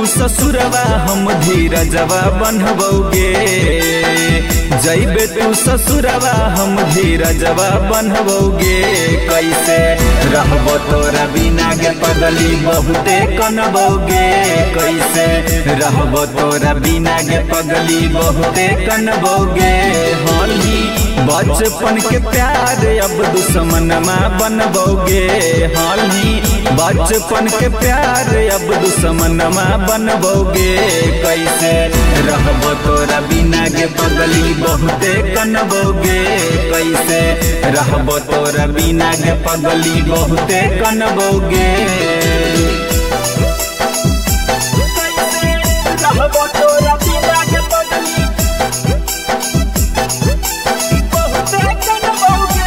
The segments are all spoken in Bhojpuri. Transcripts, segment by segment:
तू ससुरवा हम धीरजवा बनबोगे। जइबे तू ससुरवा हम धीरजवा बनबोगे। कैसे रहबो तोरा बिना गे पगली बहुते कनबोगे। कैसे रहबो तोरा बिना गे पगली बहुते कनबोगे। होली बचपन के प्यार अब दुश्मनमा बनबोगे। होली बचपन के प्यार अब दुश्मनमा बनबोगे। कैसे रहबो तोरा बिना गे पगली बहुते कनबोगे। कैसे रहबो तोरा बिना गे पगली बहुते कनबोगे। रहबो तोरा बिना गे पगली बहुते कनबोगे।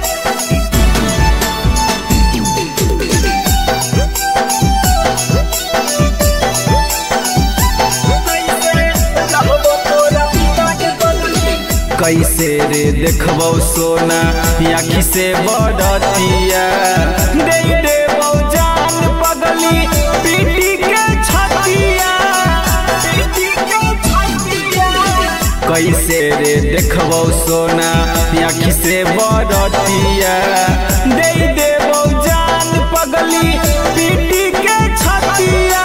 कैसे रे देखबो सोना आँखी से बड़तिया। दे देबो जान पगली पीटी के छतिया। कैसे रे देखबो सोना आँखी से बड़तिया। दे देबो जान पगली पीटी के छतिया।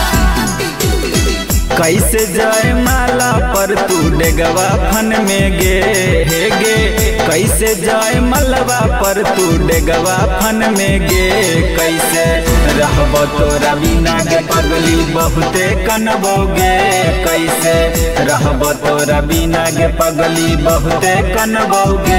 कैसे जाए माला पर तू डेगवा फन में गे हे गे। कैसे जाए मलबा पर तू डेगवा फन में गे। कैसे रहबो तोरा बिना गे पगली बहुते कनबोगे। कैसे रहबो तोरा बिना गे पगली बहुते कनबोगे।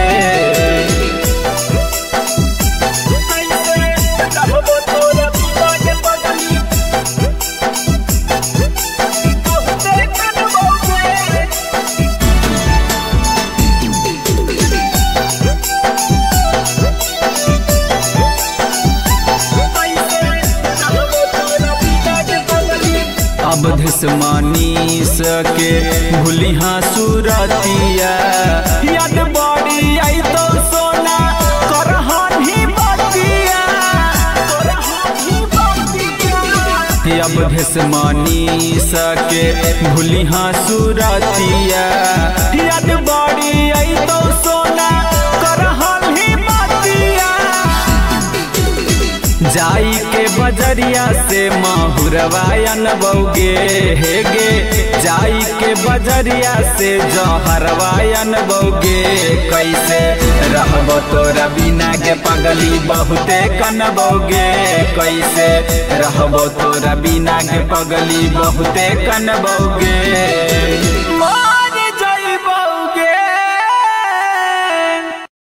अवधेश मनीष के भूलिहा सुरतिया। याद बड़ी आई तो सोना करहनी बतिया। अवधेश मनीष के भूलिहा सुरतिया। याद बड़ी आई तो सोना करहनी बतिया। जाई के बजरिया से माहुरवा अनबोगे हे गे। जाई के बजरिया से जहरवा अनबोगे। कैसे रहबो तोरा बिना गे पगली बहुते कनबोगे। कैसे रहबो तोरा बिना गे पगली बहुते कनबोगे।